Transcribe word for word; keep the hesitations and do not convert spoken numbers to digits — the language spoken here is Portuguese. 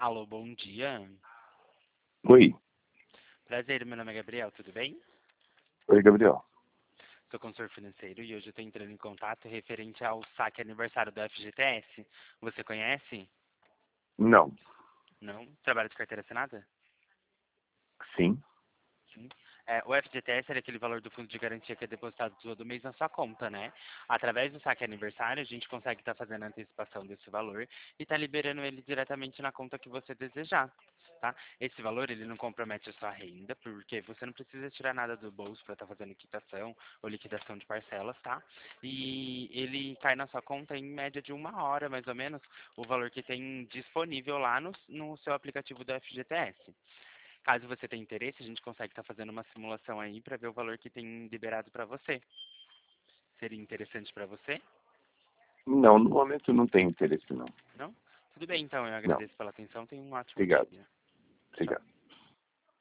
Alô, bom dia. Oi. Prazer, meu nome é Gabriel, tudo bem? Oi, Gabriel. Sou consultor financeiro e hoje eu estou entrando em contato referente ao saque aniversário do F G T S. Você conhece? Não. Não? Trabalha de carteira assinada? Sim. Sim. É, o F G T S é aquele valor do fundo de garantia que é depositado todo mês na sua conta, né? Através do saque aniversário, a gente consegue estar fazendo a antecipação desse valor e tá liberando ele diretamente na conta que você desejar, tá? Esse valor, ele não compromete a sua renda, porque você não precisa tirar nada do bolso para estar fazendo quitação ou liquidação de parcelas, tá? E ele cai na sua conta em média de uma hora, mais ou menos, o valor que tem disponível lá no, no seu aplicativo do F G T S. Caso você tenha interesse, a gente consegue estar fazendo uma simulação aí para ver o valor que tem liberado para você. Seria interessante para você? Não, no momento não tenho interesse, não. Não? Tudo bem, então. Eu Não. agradeço pela atenção. Tenha um ótimo Obrigado. dia. Tchau. Obrigado.